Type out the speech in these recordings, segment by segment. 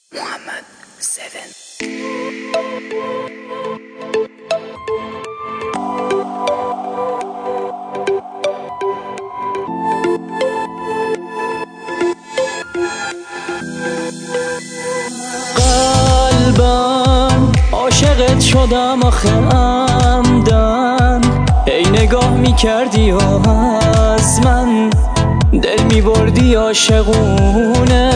محمد 7. قلبم عاشقت شدم آخه عمدن، ای نگاه میکردی و از من دل میبردی عاشقونه.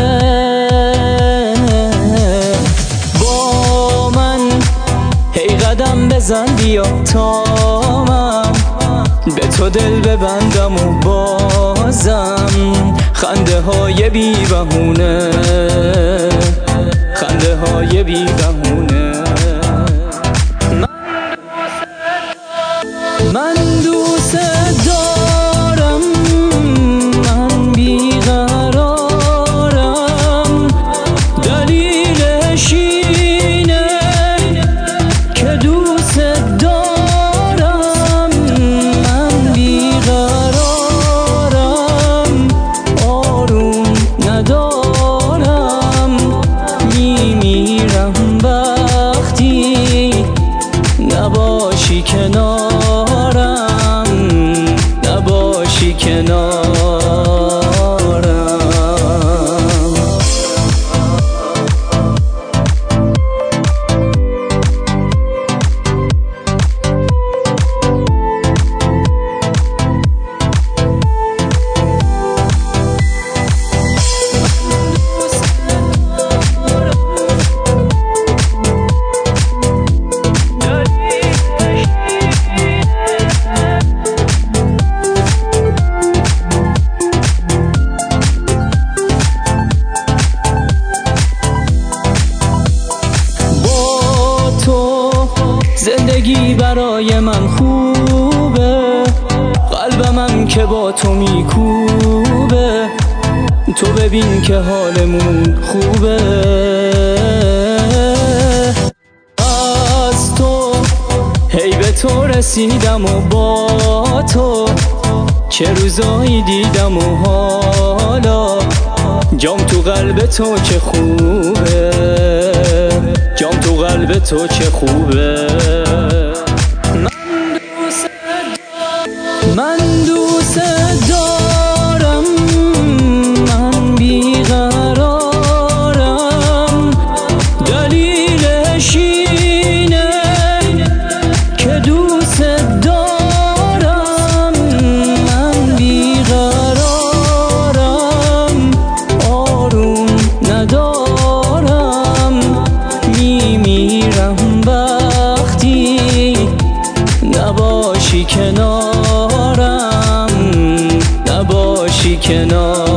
با من هی قدم بزن بیا تا من به تو دل ببندم و بازم خنده های بی بهونه، خنده های بی بهونه. من دوست دارم، من بیقرارم، دلیلش اینه که دوست دارم. من بیقرارم، آروم ندارم، میمیرم وقتی نباشی کنارم، نباشی کنارم. زندگی برای من خوبه، قلبمم که با تو میکوبه. تو ببین که حالمون خوبه. از تو هی به تو رسیدم و با تو چه روزایی دیدم و حالا جام تو قلب تو چه خوبه، جام تو قلب تو چه خوبه. من دوست دارم، من بیقرارم، دلیلش اینه که دوست دارم. من بیقرارم، آروم ندارم، میمیرم وقتی نباشی کنارم، نباشی کنارم.